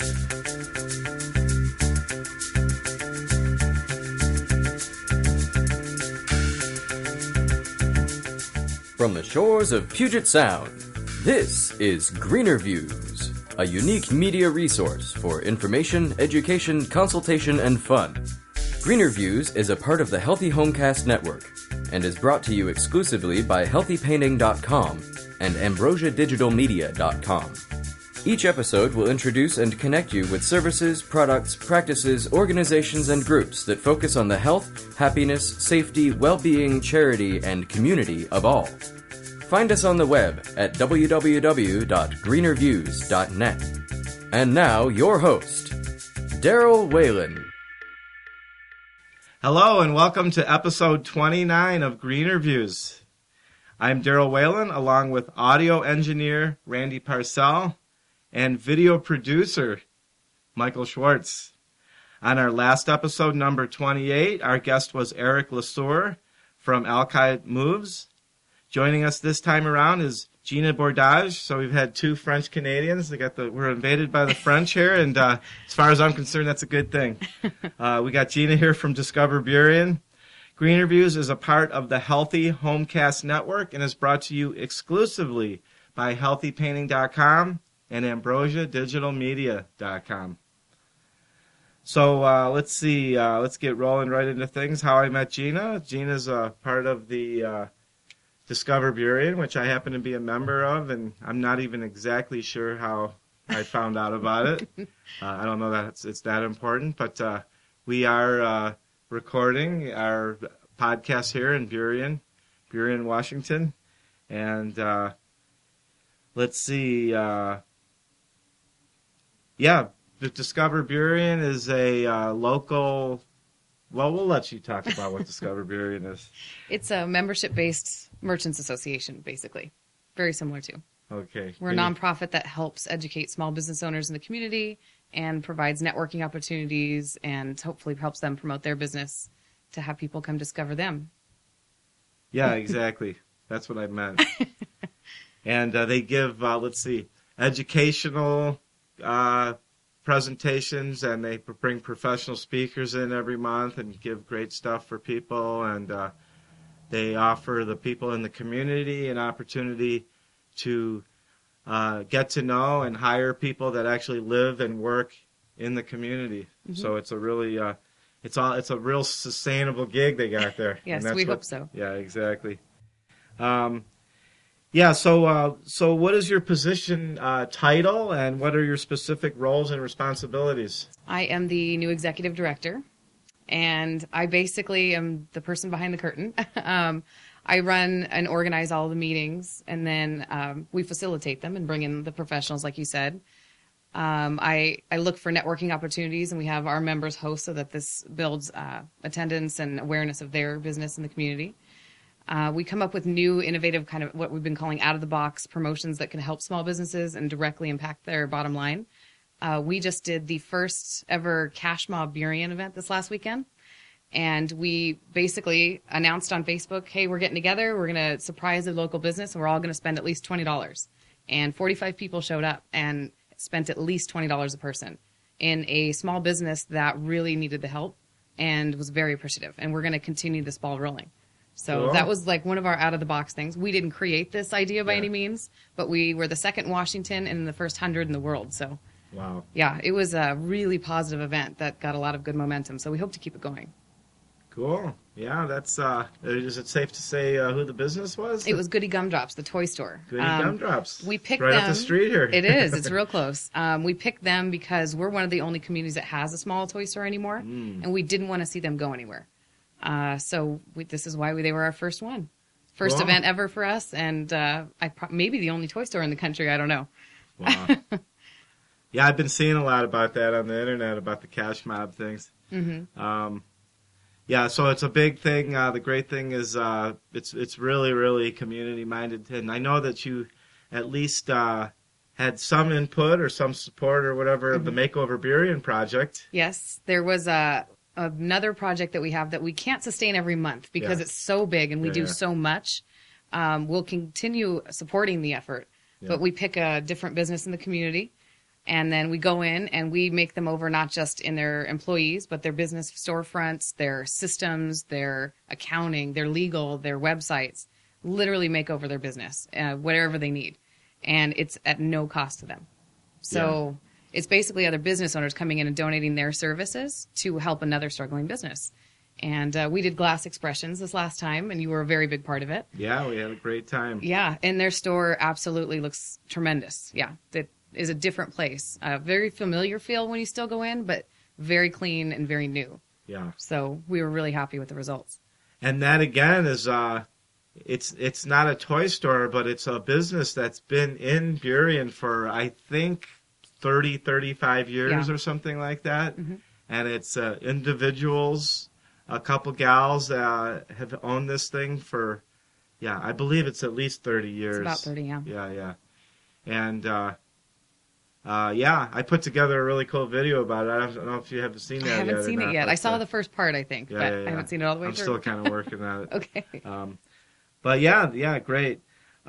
From the shores of Puget Sound, this is Greener Views, a unique media resource for information, education, consultation, and fun. Greener Views is a part of the Healthy Homecast Network and is brought to you exclusively by HealthyPainting.com and AmbrosiaDigitalMedia.com. Each episode will introduce and connect you with services, products, practices, organizations, and groups that focus on the health, happiness, safety, well-being, charity, and community of all. Find us on the web at www.greenerviews.net. And now, your host, Daryl Whalen. Hello, and welcome to episode 29 of Greener Views. I'm Daryl Whalen, along with audio engineer Randy Parcell and video producer Michael Schwartz. On our last episode, number 28, our guest was Eric Lesueur from Alki Moves. Joining us this time around is Gina Bordage. So we've had two French Canadians. We're invaded by the French here, and as far as I'm concerned, that's a good thing. We got Gina here from Discover Burien. Greener Views is a part of the Healthy Homecast Network and is brought to you exclusively by HealthyPainting.com and AmbrosiaDigitalMedia.com. So let's see. Let's get rolling right into things. How I met Gina. Gina's a part of the Discover Burien, which I happen to be a member of, and I'm not even exactly sure how I found out about it. I don't know that it's that important, but we are recording our podcast here in Burien, Washington, and let's see. The Discover Burien is a local. Well, we'll let you talk about what Discover Burien is. It's a membership-based merchants association, basically. Very similar to. Okay. We're a nonprofit that helps educate small business owners in the community and provides networking opportunities and hopefully helps them promote their business to have people come discover them. Yeah, exactly. That's what I meant. And they give, educational presentations, and they bring professional speakers in every month and give great stuff for people, and they offer the people in the community an opportunity to get to know and hire people that actually live and work in the community. Mm-hmm. So it's a really it's a real sustainable gig they got there. Yes, we hope so. Yeah, exactly. So what is your position title, and what are your specific roles and responsibilities? I am the new executive director, and I basically am the person behind the curtain. I run and organize all the meetings, and then we facilitate them and bring in the professionals, like you said. I look for networking opportunities, and we have our members host so that this builds attendance and awareness of their business in the community. We come up with new, innovative kind of what we've been calling out-of-the-box promotions that can help small businesses and directly impact their bottom line. We just did the first ever Cash Mob Burien event this last weekend, and we basically announced on Facebook, hey, we're getting together, we're going to surprise a local business, and we're all going to spend at least $20. And 45 people showed up and spent at least $20 a person in a small business that really needed the help and was very appreciative. And we're going to continue this ball rolling. So That was like one of our out-of-the-box things. We didn't create this idea by any means, but we were the second in Washington and the first 100 in the world. So, wow. Yeah, it was a really positive event that got a lot of good momentum. So we hope to keep it going. Cool. Yeah, that's. Is it safe to say who the business was? It was Goody Gumdrops, the toy store. Goody Gumdrops. We picked right them. Up the street here. It is. It's real close. We picked them because we're one of the only communities that has a small toy store anymore, and we didn't want to see them go anywhere. This is why they were our first one. First event ever for us, and maybe the only toy store in the country. I don't know. Wow. Yeah, I've been seeing a lot about that on the internet, about the Cash Mob things. Mm-hmm. So it's a big thing. The great thing is it's really, really community-minded. And I know that you at least had some input or some support or whatever of the Makeover Burien project. Yes, there was another project that we have that we can't sustain every month because it's so big and we do so much. We'll continue supporting the effort, but we pick a different business in the community. And then we go in and we make them over not just in their employees, but their business storefronts, their systems, their accounting, their legal, their websites, literally make over their business, whatever they need. And it's at no cost to them. So it's basically other business owners coming in and donating their services to help another struggling business. And we did Glass Expressions this last time, and you were a very big part of it. Yeah, we had a great time. Yeah, and their store absolutely looks tremendous. Yeah, it is a different place. Very familiar feel when you still go in, but very clean and very new. Yeah. So we were really happy with the results. And that, again, is it's not a toy store, but it's a business that's been in Burien for, I think, 30, 35 years or something like that. Mm-hmm. And it's individuals, a couple gals have owned this thing for, I believe it's at least 30 years. It's about 30, yeah. Yeah. And, I put together a really cool video about it. I don't know if you have seen that yet. I haven't seen it yet. I saw the the first part, I think, but I haven't seen it all the way through. I'm still kind of working on it. Okay. But great.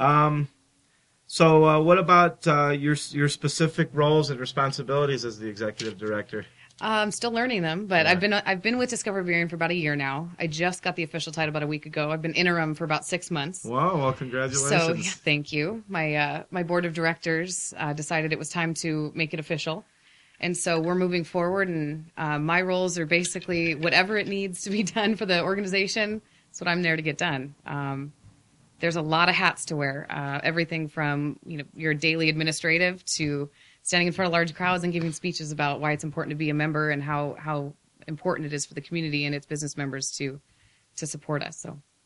So what about your specific roles and responsibilities as the executive director? I'm still learning them, but I've been with Discover Burien for about a year now. I just got the official title about a week ago. I've been interim for about 6 months. Wow! Well, congratulations. So thank you. My board of directors decided it was time to make it official, and so we're moving forward. And my roles are basically whatever it needs to be done for the organization. That's what I'm there to get done. There's a lot of hats to wear. Everything from your daily administrative to standing in front of large crowds and giving speeches about why it's important to be a member and how important it is for the community and its business members to support us.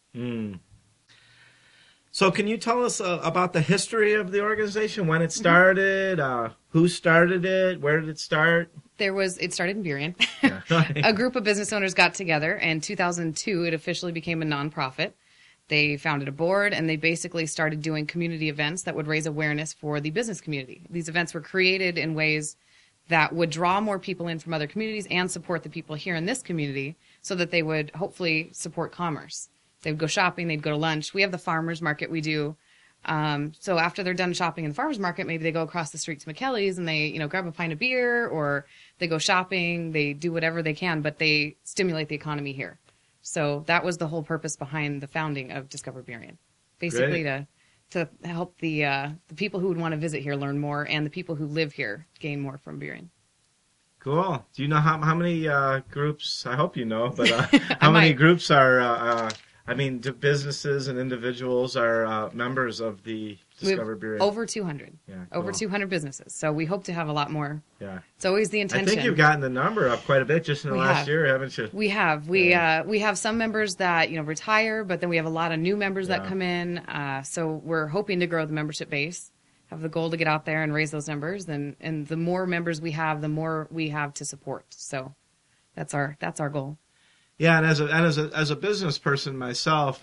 So can you tell us about the history of the organization, when it started, who started it, where did it start? It started in Burien. A group of business owners got together, and in 2002 it officially became a nonprofit. They founded a board, and they basically started doing community events that would raise awareness for the business community. These events were created in ways that would draw more people in from other communities and support the people here in this community so that they would hopefully support commerce. They would go shopping, they'd go to lunch. We have the farmers market we do. So after they're done shopping in the farmers market, maybe they go across the street to McKelly's and they grab a pint of beer, or they go shopping, they do whatever they can, but they stimulate the economy here. So that was the whole purpose behind the founding of Discover Burien, basically to help the people who would want to visit here learn more, and the people who live here gain more from Burien. Cool. Do you know how many groups? I hope you know, but how many groups are? Businesses and individuals are members of the Discover Burien. Over 200. Yeah, over 200 businesses. So we hope to have a lot more. Yeah. It's always the intention. I think you've gotten the number up quite a bit just in the last year, haven't you? We have. We have some members that retire, but then we have a lot of new members that come in. So we're hoping to grow the membership base. Have the goal to get out there and raise those numbers, and the more members we have, the more we have to support. So that's our goal. Yeah, and as a business person myself,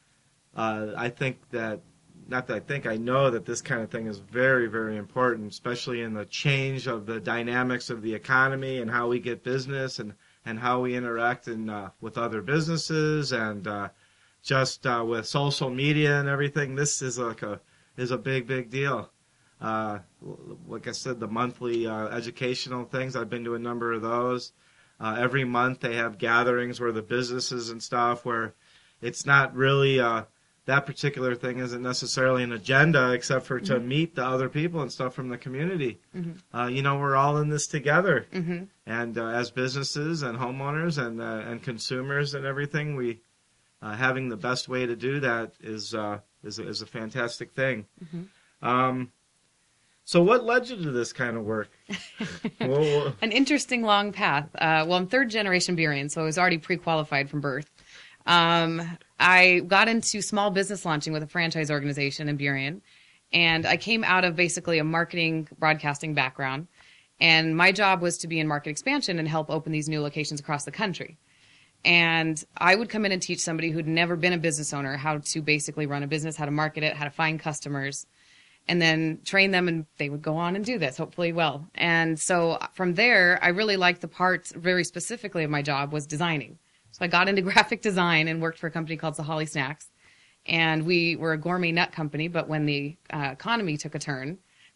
I think that. Not that I think, I know that this kind of thing is very, very important, especially in the change of the dynamics of the economy and how we get business and how we interact with other businesses and just with social media and everything. This is a big deal. Like I said, the monthly educational things, I've been to a number of those. Every month they have gatherings where the businesses and stuff, where it's not really that particular thing isn't necessarily an agenda, except for to meet the other people and stuff from the community. Mm-hmm. We're all in this together, and as businesses and homeowners and consumers and everything, we having the best way to do that is a fantastic thing. Mm-hmm. So what led you to this kind of work? An interesting long path. I'm third generation Burien, so I was already pre-qualified from birth. I got into small business launching with a franchise organization in Burien, and I came out of basically a marketing broadcasting background, and my job was to be in market expansion and help open these new locations across the country. And I would come in and teach somebody who'd never been a business owner how to basically run a business, how to market it, how to find customers, and then train them, and they would go on and do this, hopefully well. And so from there, I really liked the parts very specifically of my job was designing. So I got into graphic design and worked for a company called Sahali Snacks. And we were a gourmet nut company, but when the economy took a turn,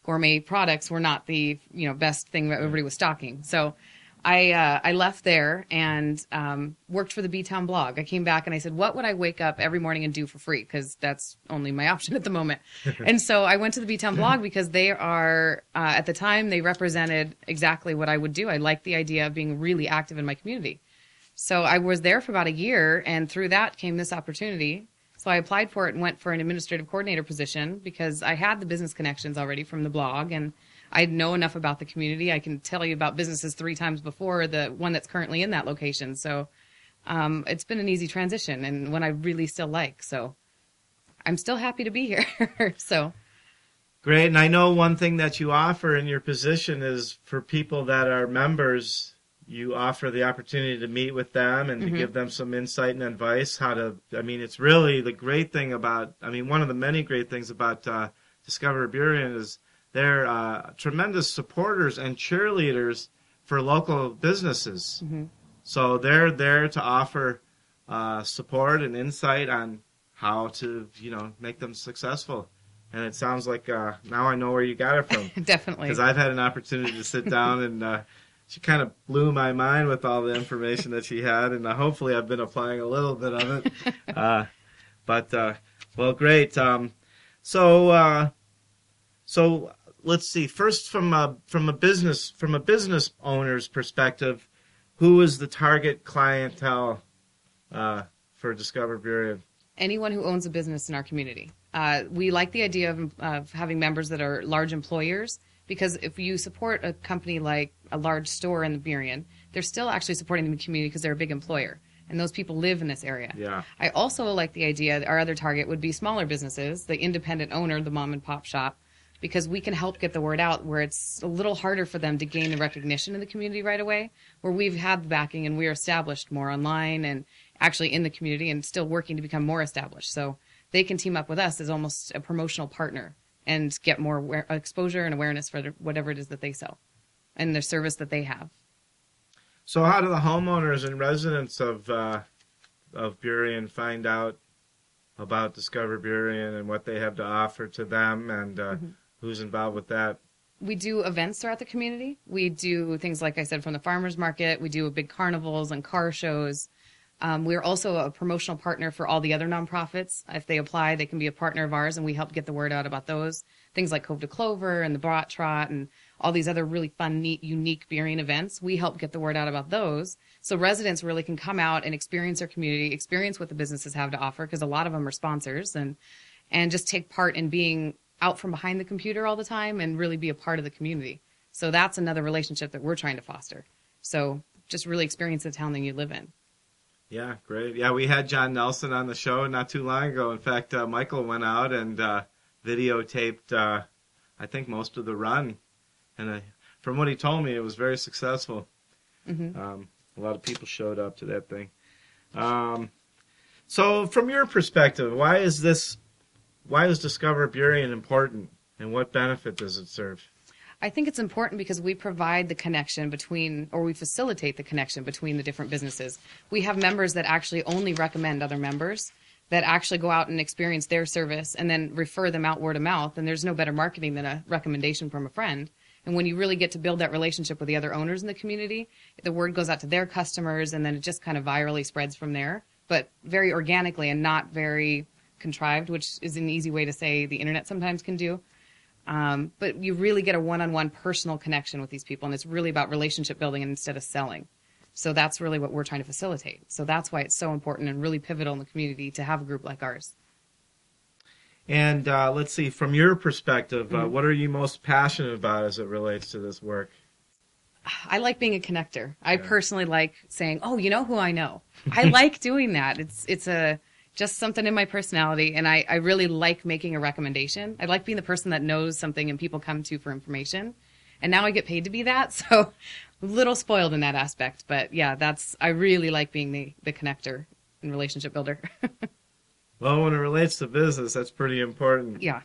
gourmet products were not the best thing that everybody was stocking. So I left there and worked for the B-Town blog. I came back and I said, what would I wake up every morning and do for free? Because that's only my option at the moment. And so I went to the B-Town blog because they are, at the time, they represented exactly what I would do. I liked the idea of being really active in my community. So I was there for about a year, and through that came this opportunity. So I applied for it and went for an administrative coordinator position because I had the business connections already from the blog, and I know enough about the community. I can tell you about businesses 3 times before the one that's currently in that location. So it's been an easy transition and one I really still like. So I'm still happy to be here. So great. And I know one thing that you offer in your position is for people that are members, you offer the opportunity to meet with them and to give them some insight and advice it's really the great thing about, one of the many great things about Discover Burien is they're tremendous supporters and cheerleaders for local businesses. So they're there to offer support and insight on how to, make them successful. And it sounds like now I know where you got it from. Definitely. Because I've had an opportunity to sit down and she kind of blew my mind with all the information that she had. And hopefully I've been applying a little bit of it. Well, great. So let's see. First, from a business owner's perspective, who is the target clientele for Discover Burien? Anyone who owns a business in our community. We like the idea of having members that are large employers, because if you support a company like a large store in the Burien, they're still actually supporting the community because they're a big employer, and those people live in this area. Yeah. I also like the idea that our other target would be smaller businesses, the independent owner, the mom and pop shop, because we can help get the word out where it's a little harder for them to gain the recognition in the community right away, where we've had the backing and we're established more online and actually in the community and still working to become more established. So they can team up with us as almost a promotional partner and get more exposure and awareness for whatever it is that they sell and their service that they have. So how do the homeowners and residents of Burien find out about Discover Burien and what they have to offer to them, and who's involved with that? We do events throughout the community. We do things, like I said, from the farmers market. We do big carnivals and car shows. We're also a promotional partner for all the other nonprofits. If they apply, they can be a partner of ours, and we help get the word out about those. Things like Cove to Clover and the Brat Trot and all these other really fun, neat, unique Burien events. We help get the word out about those, so residents really can come out and experience their community, experience what the businesses have to offer, because a lot of them are sponsors, and just take part in being out from behind the computer all the time and really be a part of the community. So that's another relationship that we're trying to foster. So just really experience the town that you live in. Yeah, great. Yeah, we had John Nelson on the show not too long ago. In fact, Michael went out and videotaped, I think, most of the run. And from what he told me, it was very successful. A lot of people showed up to that thing. So from your perspective, why is Discover Burien important, and what benefit does it serve? I think it's important because we provide the connection between, or we facilitate the connection between the different businesses. We have members that actually only recommend other members, that actually go out and experience their service and then refer them out word of mouth. And there's no better marketing than a recommendation from a friend. And when you really get to build that relationship with the other owners in the community, the word goes out to their customers, and then it just kind of virally spreads from there, but very organically and not very contrived, which is an easy way to say the internet sometimes can do. But you really get a one-on-one personal connection with these people, and it's really about relationship building instead of selling. So that's really what we're trying to facilitate. So that's why it's so important and really pivotal in the community to have a group like ours. And let's see, from your perspective, what are you most passionate about as it relates to this work? I like being a connector. I personally like saying, oh, you know who I know. I like doing that. It's just something in my personality, and I really like making a recommendation. I like being the person that knows something and people come to for information. And now I get paid to be that, so a little spoiled in that aspect. But yeah, I really like being the connector and relationship builder. Well, when it relates to business, that's pretty important. Yeah.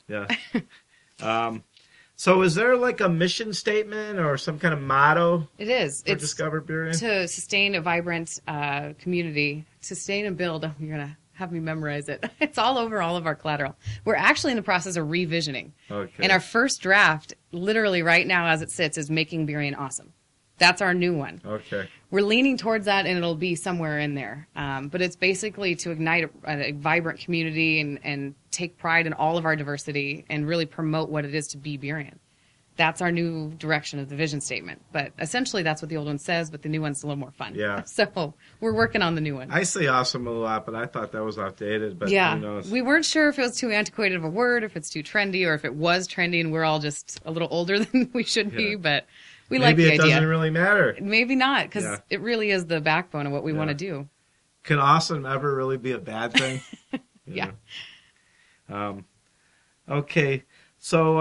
So is there like a mission statement or some kind of motto? It is. Discover Burien? To sustain a vibrant community, sustain and build. You're going to have me memorize it. It's all over all of our collateral. We're actually in the process of revisioning. Okay. And our first draft, literally right now as it sits, is Making Burien Awesome. That's our new one. Okay. We're leaning towards that, and it'll be somewhere in there. But it's basically to ignite a vibrant community and take pride in all of our diversity and really promote what it is to be Burien. That's our new direction of the vision statement. But essentially, that's what the old one says, but the new one's a little more fun. Yeah. So we're working on the new one. I say awesome a lot, but I thought that was outdated. But Yeah. who knows? We weren't sure if it was too antiquated of a word, if it's too trendy, or if it was trendy and we're all just a little older than we should be. Yeah. But we like Maybe the it idea. doesn't really matter. Maybe not, because Yeah. it really is the backbone of what we Yeah. want to do. Can awesome ever really be a bad thing? Yeah. Okay. So,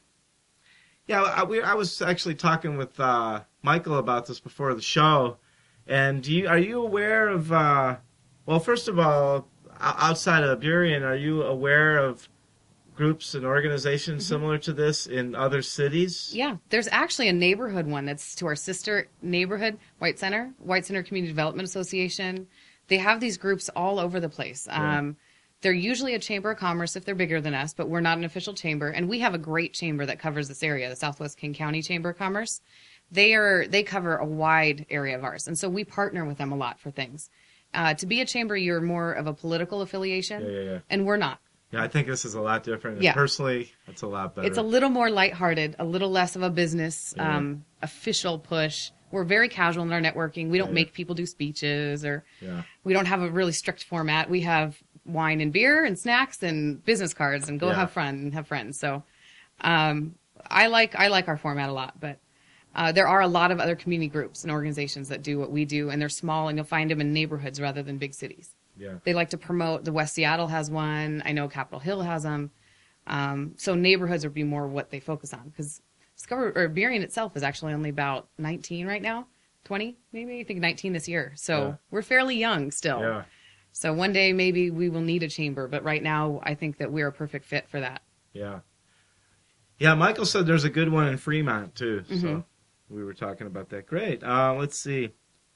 I was actually talking with Michael about this before the show. And are you aware of, well, first of all, outside of Burien, are you aware of groups and organizations similar to this in other cities? Yeah, there's actually a neighborhood one that's to our sister neighborhood, White Center Community Development Association. They have these groups all over the place. Yeah. They're usually a chamber of commerce if they're bigger than us, but we're not an official chamber. And we have a great chamber that covers this area, the Southwest King County Chamber of Commerce. They cover a wide area of ours, and so we partner with them a lot for things. To be a chamber, you're more of a political affiliation, Yeah. and we're not. Yeah, I think this is a lot different. And Yeah. personally, it's a lot better. It's a little more lighthearted, a little less of a business official push. We're very casual in our networking. We don't Yeah. make people do speeches, or Yeah. we don't have a really strict format. We have wine and beer and snacks and business cards and go Yeah. have fun and have friends. So I like our format a lot, but there are a lot of other community groups and organizations that do what we do, and they're small, and you'll find them in neighborhoods rather than big cities. Yeah. They like to promote. The West Seattle has one. I know Capitol Hill has them. So neighborhoods would be more what they focus on, because Burien itself is actually only about 19 right now, 20 maybe. I think 19 this year. So Yeah. we're fairly young still. Yeah. So one day maybe we will need a chamber, but right now I think that we're a perfect fit for that. Yeah. Yeah, Michael said there's a good one in Fremont, too. Mm-hmm. So we were talking about that. Great. Let's see.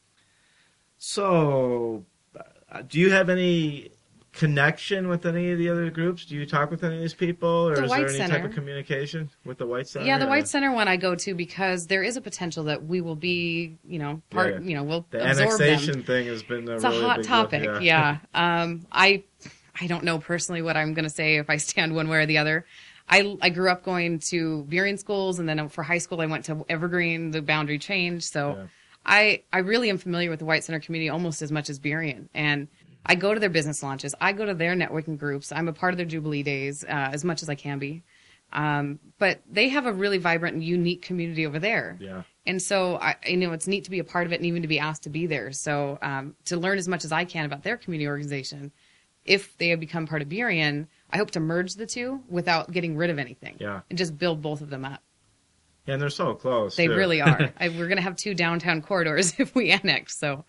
So, do you have any connection with any of the other groups? Do you talk with any of these people? Or The is White there any type Center. of communication with the White Center? Yeah, the or- White Center one I go to because there is a potential that we will be, part, Yeah. we'll The absorb annexation them. thing has been It's really a hot big topic, deal. yeah. I don't know personally what I'm going to say if I stand one way or the other. I grew up going to Burien schools, and then for high school I went to Evergreen. The boundary changed, so Yeah. I really am familiar with the White Center community almost as much as Burien. And I go to their business launches. I go to their networking groups. I'm a part of their Jubilee Days as much as I can be. But they have a really vibrant and unique community over there. Yeah. And so, it's neat to be a part of it and even to be asked to be there. So to learn as much as I can about their community organization, if they have become part of Burien, I hope to merge the two without getting rid of anything. Yeah. And just build both of them up. Yeah, and they're so close. They too. really are. We're going to have 2 downtown corridors if we annex. So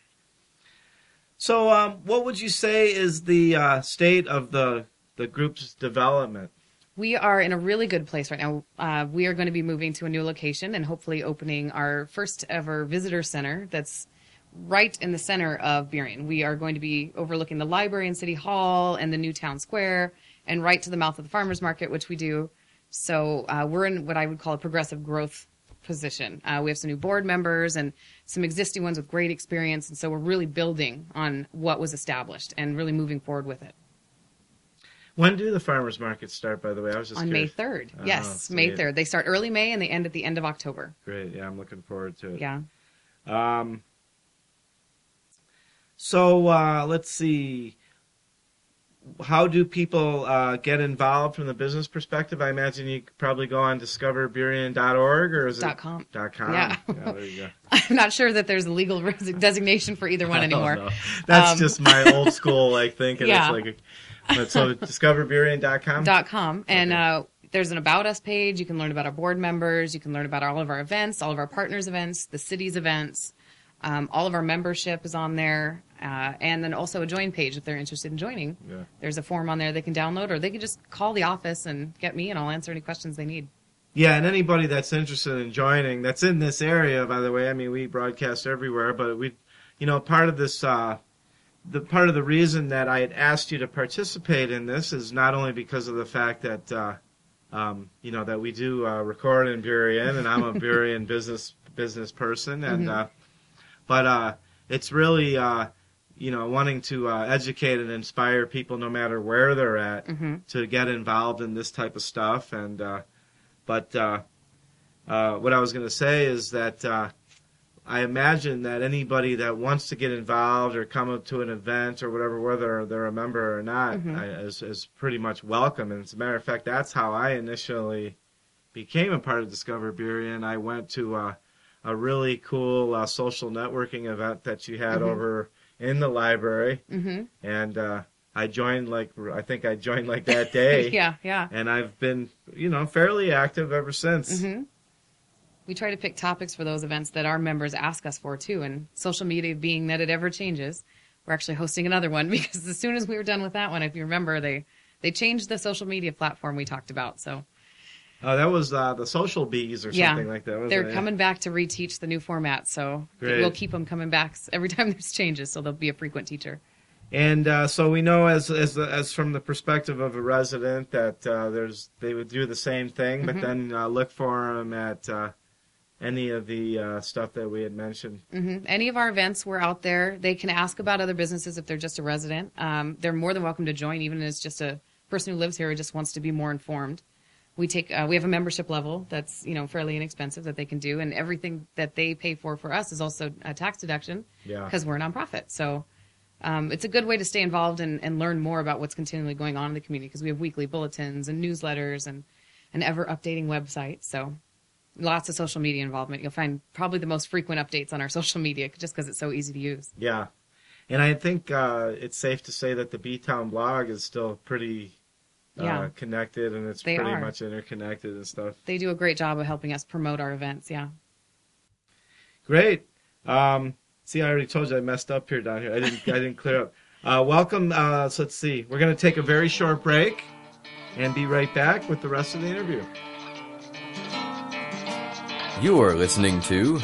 So, what would you say is the state of the group's development? we are in a really good place right now. We are going to be moving to a new location and hopefully opening our first ever visitor center that's right in the center of Burien. We are going to be overlooking the library and City Hall and the new town square and right to the mouth of the farmers market, which we do. So we're in what I would call a progressive growth position. We have some new board members and some existing ones with great experience. And so we're really building on what was established and really moving forward with it. When do the farmers markets start, by the way? I was just On curious. May 3rd. Oh, Yes, sweet. May 3rd. They start early May and they end at the end of October. Great. Yeah, I'm looking forward to it. Yeah. So let's see. How do people get involved from the business perspective? I imagine you could probably go on discoverburien.org or is it .com. .com? Yeah. There you go. I'm not sure that there's a legal designation for either one I don't anymore. know. That's just my old school thinking. Yeah. But so discoverburien.com? .com. And there's an About Us page. You can learn about our board members. You can learn about all of our events, all of our partners' events, the city's events. All of our membership is on there. And then also a join page if they're interested in joining. Yeah. There's a form on there they can download, or they can just call the office and get me, and I'll answer any questions they need. Yeah, and anybody that's interested in joining, that's in this area, by the way. I mean, we broadcast everywhere, but part of this the part of the reason that I had asked you to participate in this is not only because of the fact that that we do record in Burien, and I'm a Burien business person, and but it's really wanting to educate and inspire people no matter where they're at to get involved in this type of stuff. And what I was going to say is that I imagine that anybody that wants to get involved or come up to an event or whatever, whether they're a member or not, is pretty much welcome. And as a matter of fact, that's how I initially became a part of Discover Burien. I went to a really cool social networking event that you had over in the library, and I joined I think I joined that day. Yeah. And I've been fairly active ever since. We try to pick topics for those events that our members ask us for, too. And social media being that it ever changes, we're actually hosting another one because as soon as we were done with that one, if you remember, they changed the social media platform we talked about. So that was the Social Bees or something like that. They're coming back to reteach the new format. So we'll keep them coming back every time there's changes. So they'll be a frequent teacher. And so we know as from the perspective of a resident that they would do the same thing, but then look for them at any of the stuff that we had mentioned. Any of our events, we're out there. They can ask about other businesses if they're just a resident. They're more than welcome to join, even as just a person who lives here who just wants to be more informed. We have a membership level that's fairly inexpensive that they can do, and everything that they pay for us is also a tax deduction because we're a nonprofit. So it's a good way to stay involved and learn more about what's continually going on in the community because we have weekly bulletins and newsletters and an ever-updating website. So lots of social media involvement. You'll find probably the most frequent updates on our social media just because it's so easy to use. Yeah. And I think it's safe to say that the B-Town blog is still pretty connected, and it's pretty much interconnected and stuff. They do a great job of helping us promote our events, Great. See, I already told you I messed up here down here. I didn't clear up. Welcome. So let's see. We're going to take a very short break and be right back with the rest of the interview. You are listening to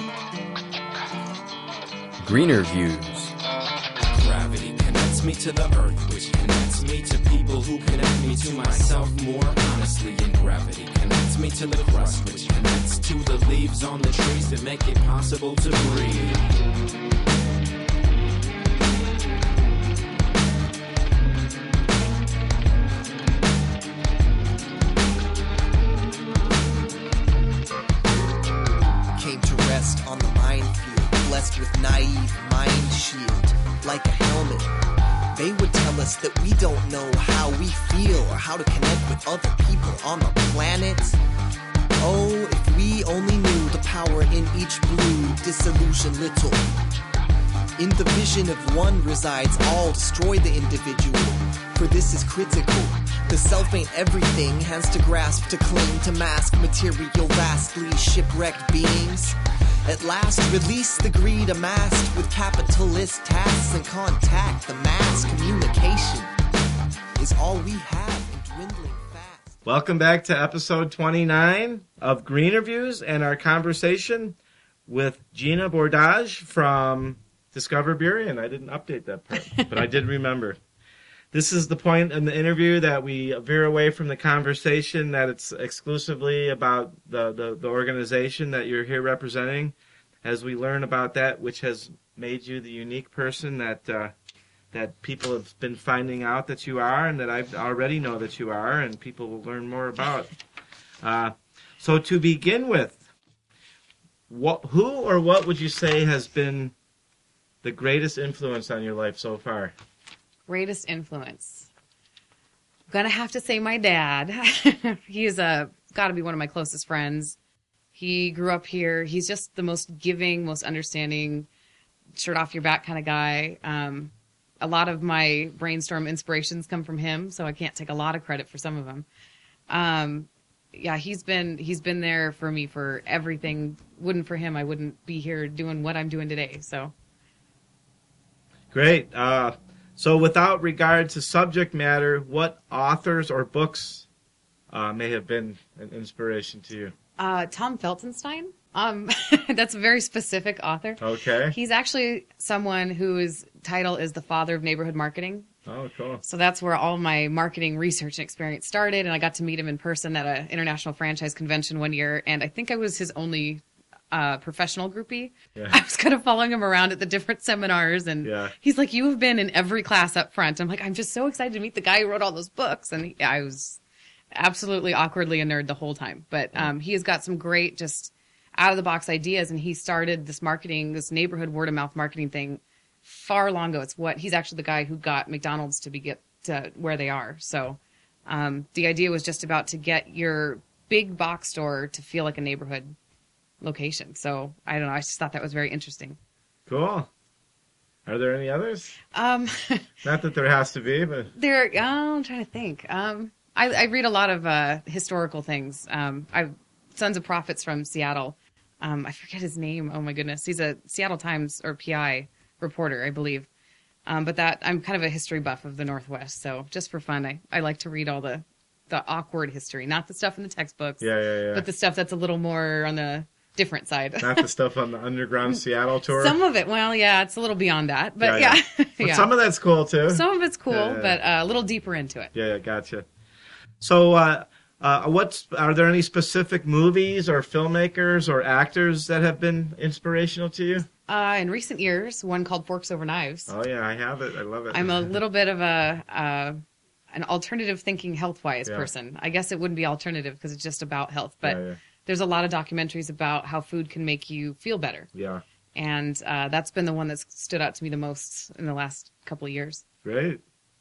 Greener Views. Gravity connects me to the earth, which connects me to people who connect me to myself more honestly. And gravity connects me to the crust, which connects to the leaves on the trees that make it possible to breathe. On the minefield, blessed with naive mind shield, like a helmet. They would tell us that we don't know how we feel or how to connect with other people on the planet. Oh, if we only knew the power in each blue, disillusion little. In the vision of one resides all, destroy the individual, for this is critical. The self ain't everything, has to grasp, to cling, to mask material vastly shipwrecked beings. At last, release the greed amassed with capitalist tasks and contact. The mass communication is all we have and dwindling fast. Welcome back to episode 29 of Greener Views and our conversation with Gina Bordage from Discover Burien. I didn't update that part, but I did remember. This is the point in the interview that we veer away from the conversation, that it's exclusively about the organization that you're here representing, as we learn about that which has made you the unique person that people have been finding out that you are, and that I already know that you are, and people will learn more about. So to begin with, who or what would you say has been the greatest influence on your life so far? Greatest influence. I'm going to have to say my dad. He's got to be one of my closest friends. He grew up here. He's just the most giving, most understanding, shirt off your back kind of guy. A lot of my brainstorm inspirations come from him, so I can't take a lot of credit for some of them. He's been there for me for everything. Wouldn't for him, I wouldn't be here doing what I'm doing today. So great. So without regard to subject matter, what authors or books may have been an inspiration to you? Tom Felsenstein. That's a very specific author. Okay. He's actually someone whose title is the father of neighborhood marketing. Oh, cool. So that's where all my marketing research and experience started. And I got to meet him in person at an international franchise convention one year. And I think I was his only professional groupie. Yeah. I was kind of following him around at the different seminars. And Yeah. he's like, you have been in every class up front. I'm like, I'm just so excited to meet the guy who wrote all those books. And I was absolutely awkwardly a nerd the whole time. But he has got some great just out of the box ideas. And he started this marketing, this neighborhood word of mouth marketing thing far long ago. It's what he's actually the guy who got McDonald's to get to where they are. So the idea was just about to get your big box store to feel like a neighborhood location. So I don't know. I just thought that was very interesting. Cool. Are there any others? Um, Not that there has to be, but I'm trying to think. I read a lot of historical things. Sons of Prophets from Seattle. I forget his name. Oh my goodness. He's a Seattle Times or PI reporter, I believe. But that I'm kind of a history buff of the Northwest. So just for fun, I like to read all the awkward history, not the stuff in the textbooks, yeah. but the stuff that's a little more on the different side. Not the stuff on the Underground Seattle tour. Some of it, well, yeah, it's a little beyond that, but yeah. But some of that's cool too. Some of it's cool, Yeah. but a little deeper into it. Yeah, gotcha. So, are there any specific movies or filmmakers or actors that have been inspirational to you? In recent years, one called Forks Over Knives. Oh yeah, I have it. I love it. I'm a little bit of an alternative thinking health-wise Yeah. person. I guess it wouldn't be alternative because it's just about health, but Yeah. there's a lot of documentaries about how food can make you feel better. Yeah, And that's been the one that's stood out to me the most in the last couple of years. great.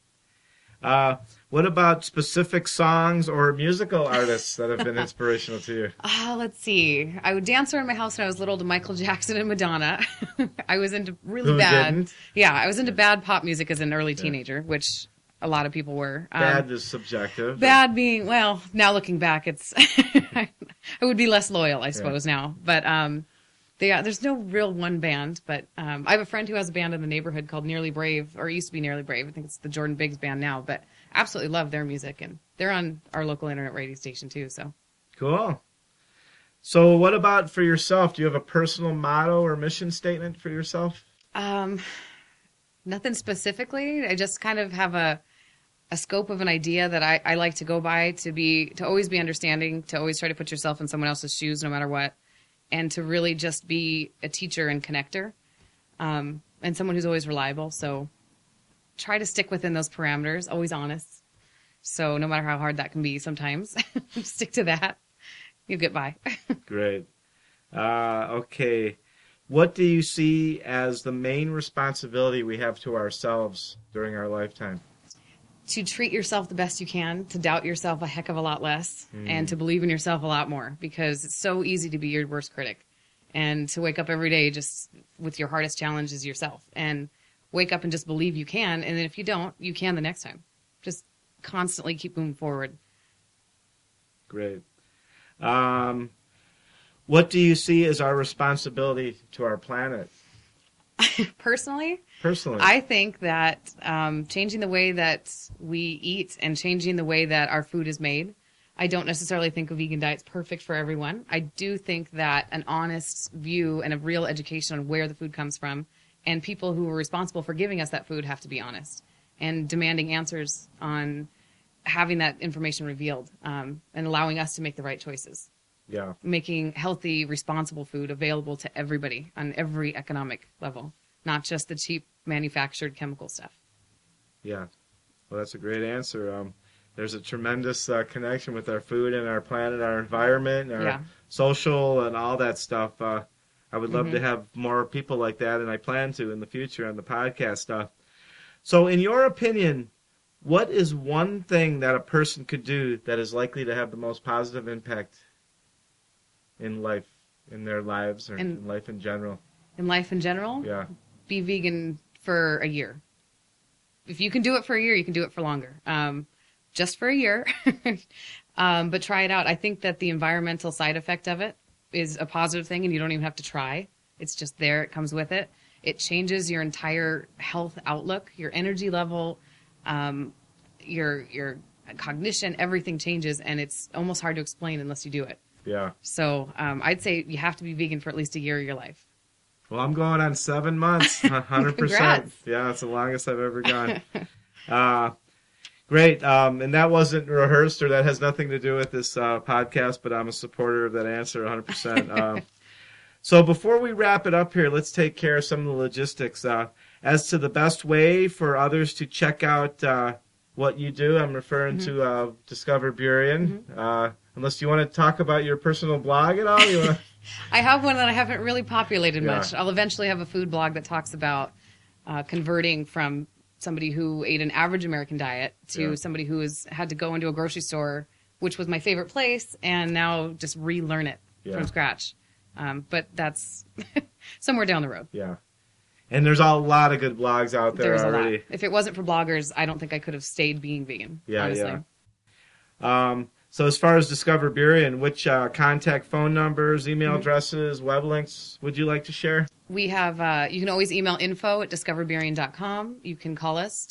What about specific songs or musical artists that have been inspirational to you? Let's see. I would dance around my house when I was little to Michael Jackson and Madonna. I was into really Who bad. didn't? Yeah, I was into bad pop music as an early teenager, which a lot of people were. Bad is subjective. Bad being, well, now looking back, it's I would be less loyal, I suppose, now. But there's no real one band. But I have a friend who has a band in the neighborhood called Nearly Brave, or it used to be Nearly Brave. I think it's the Jordan Biggs band now. But absolutely love their music, and they're on our local internet radio station too. So Cool. So, what about for yourself? Do you have a personal motto or mission statement for yourself? nothing specifically. I just kind of have a scope of an idea that I like to go by, to always be understanding, to always try to put yourself in someone else's shoes no matter what, and to really just be a teacher and connector, and someone who's always reliable. So try to stick within those parameters, always honest. So no matter how hard that can be sometimes, stick to that. You'll get by. Great. Okay. What do you see as the main responsibility we have to ourselves during our lifetime? To treat yourself the best you can, to doubt yourself a heck of a lot less, and to believe in yourself a lot more, because it's so easy to be your worst critic, and to wake up every day just with your hardest challenge is yourself, and wake up and just believe you can, and then if you don't, you can the next time. Just constantly keep moving forward. Great. What do you see as our responsibility to our planet? Personally, Personally. I think that changing the way that we eat and changing the way that our food is made, I don't necessarily think a vegan diet's perfect for everyone. I do think that an honest view and a real education on where the food comes from, and people who are responsible for giving us that food have to be honest and demanding answers on having that information revealed, and allowing us to make the right choices. Yeah. Making healthy, responsible food available to everybody on every economic level, not just the cheap manufactured chemical stuff. Yeah. Well, that's a great answer. There's a tremendous connection with our food and our planet, our environment, our social and all that stuff. I would love to have more people like that, and I plan to in the future on the podcast stuff. So in your opinion, what is one thing that a person could do that is likely to have the most positive impact in life, in their lives, or in life in general? In life in general, Yeah. be vegan for a year. If you can do it for a year, you can do it for longer. Just for a year. But try it out. I think that the environmental side effect of it is a positive thing, and you don't even have to try. It's just there. It comes with it. It changes your entire health outlook, your energy level, your cognition, everything changes, and it's almost hard to explain unless you do it. Yeah. So I'd say you have to be vegan for at least a year of your life. Well, I'm going on 7 months, 100%. Congrats. Yeah, it's the longest I've ever gone. Great. And that wasn't rehearsed, or that has nothing to do with this podcast, but I'm a supporter of that answer 100%. So before we wrap it up here, let's take care of some of the logistics. As to the best way for others to check out what you do, I'm referring to Discover Burien. Unless you want to talk about your personal blog at all? You wanna... I have one that I haven't really populated much. I'll eventually have a food blog that talks about converting from somebody who ate an average American diet to somebody who has had to go into a grocery store, which was my favorite place, and now just relearn it from scratch. But that's somewhere down the road. Yeah. And there's a lot of good blogs out there already. A lot. If it wasn't for bloggers, I don't think I could have stayed being vegan, honestly. So as far as Discover Burien, which contact phone numbers, email addresses, web links would you like to share? We have, you can always email info@discoverburien.com. You can call us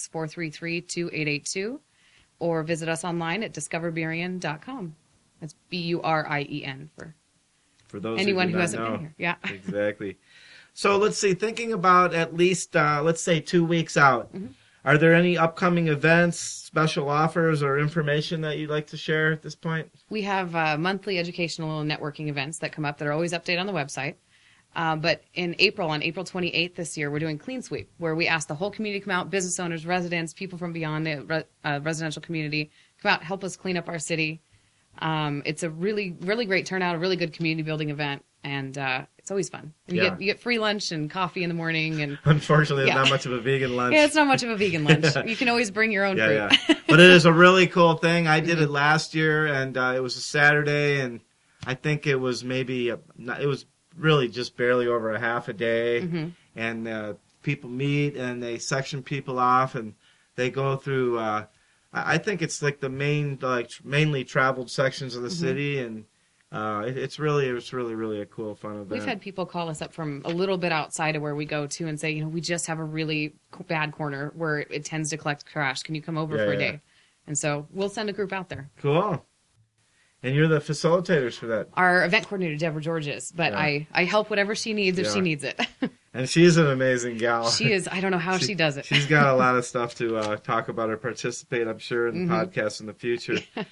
206-433-2882 or visit us online at discoverburien.com. That's Burien for those anyone who not hasn't know. been here. Yeah. Exactly. So let's see, thinking about at least, let's say 2 weeks out, are there any upcoming events, special offers, or information that you'd like to share at this point? We have monthly educational and networking events that come up that are always updated on the website. But in April, on April 28th this year, we're doing Clean Sweep, where we ask the whole community to come out, business owners, residents, people from beyond the residential community, come out, help us clean up our city. It's a really, really great turnout, a really good community building event, and it's always fun. And you get free lunch and coffee in the morning. And unfortunately, it's not much of a vegan lunch. Yeah, it's not much of a vegan lunch. You can always bring your own fruit. Yeah. But it is a really cool thing. I did it last year, and it was a Saturday, and I think it was it was really just barely over a half a day. And people meet, and they section people off, and they go through. I think it's like the mainly traveled sections of the city, and it's really a cool, fun event. We've had people call us up from a little bit outside of where we go to and say, we just have a really bad corner where it tends to collect trash. Can you come over for a day? And so we'll send a group out there. Cool. And you're the facilitators for that. Our event coordinator, Deborah George, is, but I help whatever she needs if she needs it. And she's an amazing gal. She is. I don't know how she does it. She's got a lot of stuff to talk about or participate, I'm sure, in the podcast in the future.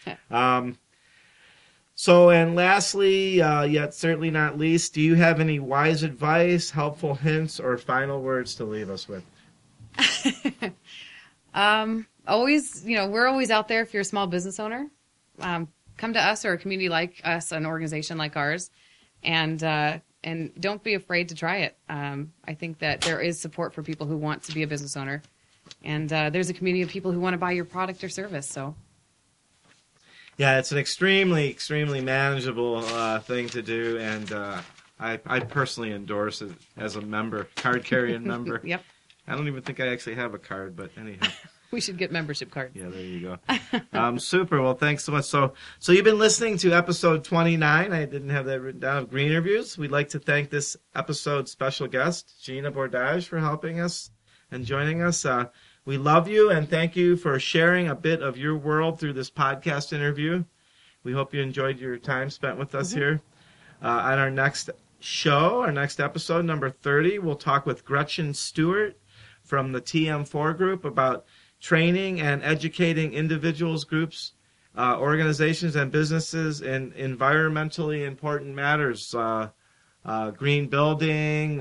So, and lastly, yet certainly not least, do you have any wise advice, helpful hints, or final words to leave us with? Always, we're always out there if you're a small business owner. Come to us or a community like us, an organization like ours, and don't be afraid to try it. I think that there is support for people who want to be a business owner, and there's a community of people who want to buy your product or service. So, yeah, it's an extremely, extremely manageable thing to do, and I personally endorse it as a member, card-carrying member. Yep. I don't even think I actually have a card, but anyhow. We should get membership cards. Yeah, there you go. Super. Well, thanks so much. So you've been listening to episode 29. I didn't have that written down, of Green Reviews. We'd like to thank this episode's special guest, Gina Bordage, for helping us and joining us. We love you and thank you for sharing a bit of your world through this podcast interview. We hope you enjoyed your time spent with us here. On our next show, our next episode, number 30, we'll talk with Gretchen Stewart from the TM4 group about training and educating individuals, groups, organizations, and businesses in environmentally important matters, green building,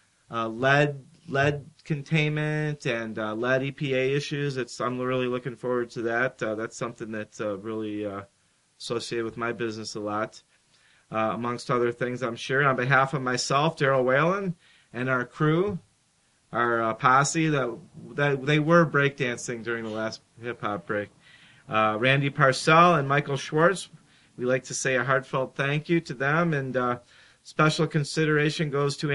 lead containment, and lead EPA issues. I'm really looking forward to that. That's something that's really associated with my business a lot, amongst other things, I'm sure. On behalf of myself, Daryl Whalen, and our crew, our posse that they were breakdancing during the last hip-hop break. Randy Parcell and Michael Schwartz, we like to say a heartfelt thank you to them, and special consideration goes to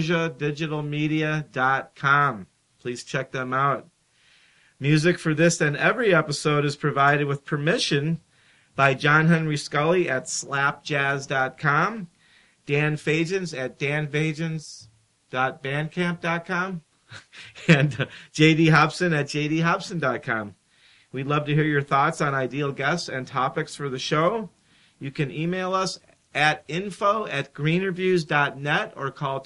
AmbrosiaDigitalMedia.com. Please check them out. Music for this and every episode is provided with permission by John Henry Scully at slapjazz.com, Dan Fagins at danfagins.bandcamp.com, and J.D. Hobson at jdhobson.com. We'd love to hear your thoughts on ideal guests and topics for the show. You can email us at info@greenerviews.net or call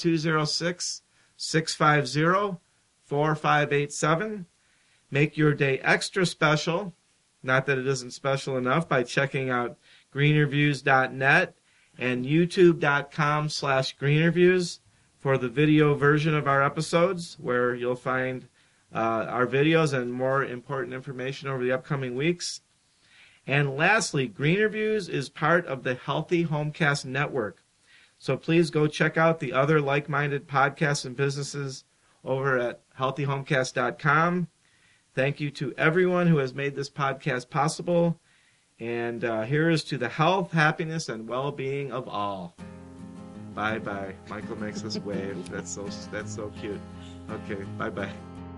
206-650-4587. Make your day extra special, not that it isn't special enough, by checking out greenerviews.net and youtube.com/greenerviews for the video version of our episodes, where you'll find our videos and more important information over the upcoming weeks. And lastly, Greenerviews is part of the Healthy Homecast Network. So please go check out the other like-minded podcasts and businesses over at healthyhomecast.com. Thank you to everyone who has made this podcast possible. And here is to the health, happiness, and well-being of all. Bye-bye. Michael makes us wave. That's so cute. Okay, bye-bye.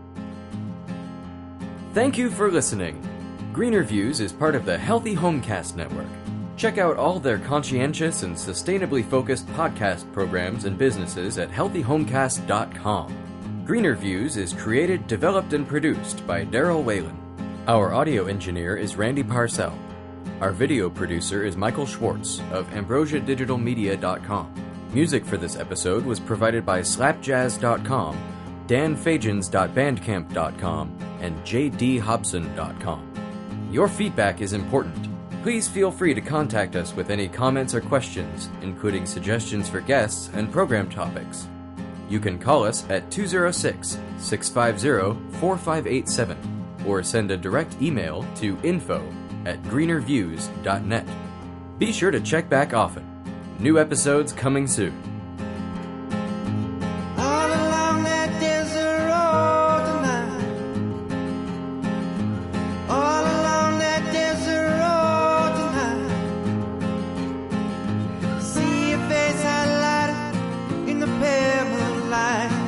Thank you for listening. Greener Views is part of the Healthy Homecast Network. Check out all their conscientious and sustainably focused podcast programs and businesses at healthyhomecast.com. Greener Views is created, developed, and produced by Daryl Whalen. Our audio engineer is Randy Parcell. Our video producer is Michael Schwartz of AmbrosiaDigitalMedia.com. Music for this episode was provided by SlapJazz.com, DanFagens.bandcamp.com, and JDHobson.com. Your feedback is important. Please feel free to contact us with any comments or questions, including suggestions for guests and program topics. You can call us at 206-650-4587 or send a direct email to info@greenerviews.net. Be sure to check back often. New episodes coming soon. All along that desert road tonight. All along that desert road tonight. See your face highlighted in the pale moonlight.